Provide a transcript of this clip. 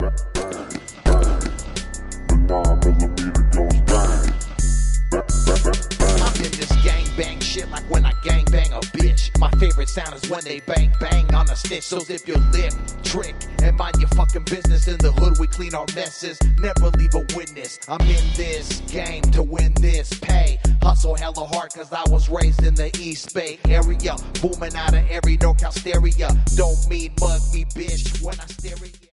I'm in this gang bang shit like when I gang bang a bitch. My favorite sound is when they bang bang on a stitch. So if your lip trick and mind your fucking business, in the hood we clean our messes, never leave a witness. I'm in this game to win this pay. Hustle hella hard cause I was raised in the East Bay area, booming out of every NorCal stereo. Don't mean mug me bitch when I stare at you.